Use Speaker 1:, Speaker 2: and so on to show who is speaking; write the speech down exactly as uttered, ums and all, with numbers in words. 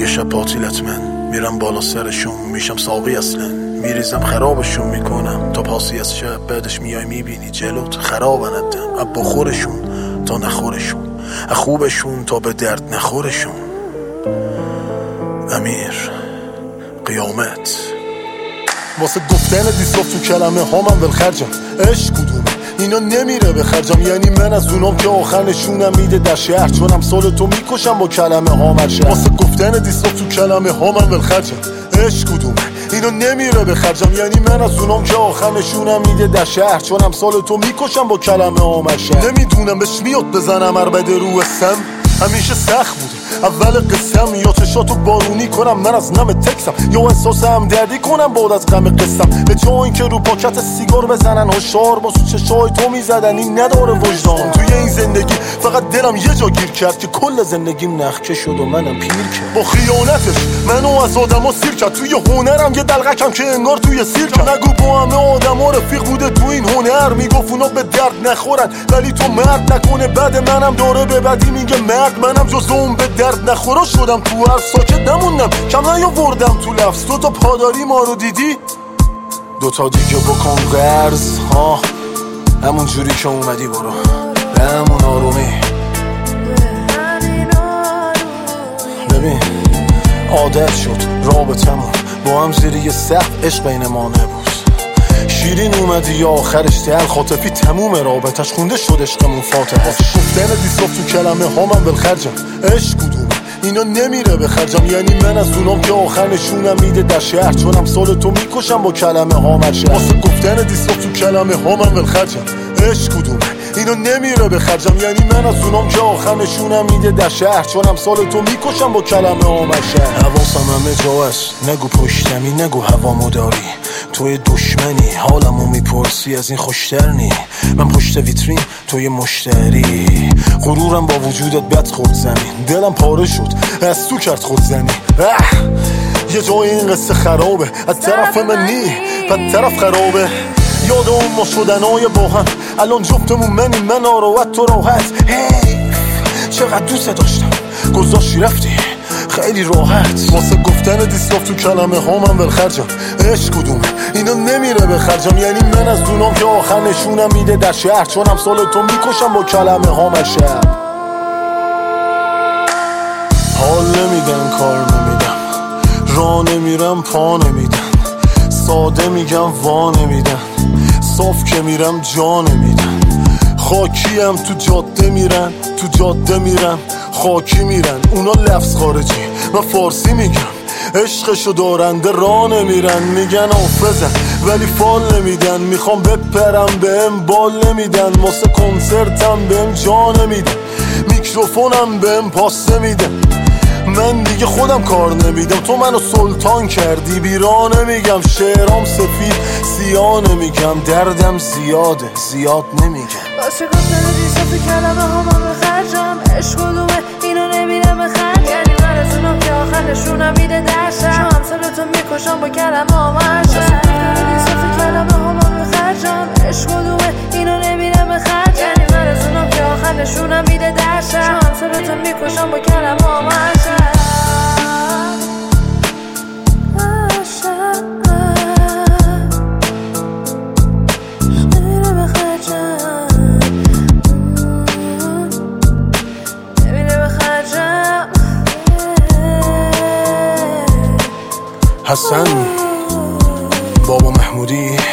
Speaker 1: یه شب پاتیلت من میرم بالا سرشون، میشم ساقی اصلا، میریزم خرابشون میکنم تا پاسی از شب. بعدش میای میبینی جلوت خرابن الدم، اب بخورشون تا نخورشون، خوبشون تا به درد نخورشون. امیر قیامت.
Speaker 2: واسه گفتن دیساف تو کلمه ها من ولخرجم. عشق کدومه اینا نمیره به خرجم، یعنی من از اونام که آخر نشونم میده در شهر، چونم سال تو میکشم با کلمه ها مرشه. واسه گفتن دیساف تو کلمه ها من ولخرجم. عشق کدومه اینا نمیره به خرجم، یعنی من از اونام که آخر نشونم میده در شهر، چونم سال تو میکشم با کلمه ها مرشه. نمیدونم بهش میاد بزنم عربده رو اسم، همیشه سخت بوده اول قسم، یا چشاتو بارونی کنم من از نم تکسم، یا احساس همدردی کنم بعد از غم قصم، به جای اینکه رو پاکت سیگار بزنن هشدار، با چشای تو میزدن این نداره وجدان. توی این زندگی فقط دلم یه جا گیر کرد که کل زندگیم نخکه شد و منم پیر کرد. با خیانتش منو از آدما سیر کرد، توی هنرم یه دلغکم که انگار توی سیرکم. نگو با همه آدما رفیق بوده تو این هنر، میگفت اونا به درد نخورن ولی تو مرد نکنه، بعد منم داره به بدی میگه مرد، منم جز اون به درد نخورا شدم، تو هر ساکت نموندم، کم نیاوردم تو لفظ. تو تا پاداری ما رو دیدی دوتا دیگه بکن قرض ها، همون جوری که اومدی برو به همون آرومی. ببین عادت شد رابطمون با هم زیر یه سقف، عشق بین ما نبود، شیرین اومدی یا آخرش دل خاطفی تموم رابطش خونده شد عشقمون فاتحه. گفتن دیساف تو کلمه ها من ولخرجم. عشق کدومه اینا نمیره به خرجم، یعنی من از اونام که آخر نشونم میده در شهر، چونم سال تو میکشم با کلمه ها مرشه. واسه گفتن دیساف تو کلمه ها من ولخرجم. عشق کدومه اینا نمیره به خرجم، یعنی من از اونام که آخر نشونم میده در شهر، چونم سال تو میکشم با کلمه ها مرشه. حواسم همه جا است، نگو پشتمی نگو هوامو داری، توی دشمنی حالمو میپرسی از این خوشتر نی، من پشت ویترین توی مشتری، غرورم با وجودت بد خورد زمین، دلم پاره شد از تو کرد خود زنی. یه جای این قصه خرابه از طرف من نی و طرف خرابه، یاد اون ما شدنای با هم، الان جفتمون منی، من آروت تو راحت. هی چقدر دوست داشتم گذاشتی رفتی خیلی راحت. واسه گفتن دیساف تو کلمه ها من ولخرجم. عشق کدومه اینا نمیره به خرجم، یعنی من از اونام که آخر نشونم میده در شهر، چونم سال تو میکشم با کلمه ها مرشه. حال نمیدن کار نمیدم، راه نمیرم پا نمیدن، ساده میگم وا نمیدن، صاف که میرم جا نمیدن، خاکیم تو جاده میرن، تو جاده میرن خاکی میرن، اونا لفظ خارجی من فارسی میگم، عشقشو دارنده راه نمیرن، میگن حافظن ولی فال نمیدن، میخوام بپرم بهم بال نمیدن، واسه کنسرتم بهم جا نمیدن، میکروفونم بهم پاس نمیدن، من دیگه خودم کار نمیدم، تو منو سلطان کردی بیرا نمیگم، شعرام سفید سیاه نمیگم، دردم زیاده زیاد نمیگم.
Speaker 3: واسه گفتن دیساف کلمه ها من بخرجم. عشق کدومه اینا نمیره بخرج، یعنی من از اونم که آخر نشونم میده درسم، شو هم سالتو میکشم با کلمه ها مرشم. واسه گفتن دیساف کلمه ها من بخرجم. عشق کدومه اینا نمیره بخرج، یعنی من از اونم که آخر نشونم میده درسم، شو هم سالتو میکشم با کلمه ها مرشم.
Speaker 2: حسن بابا محمودی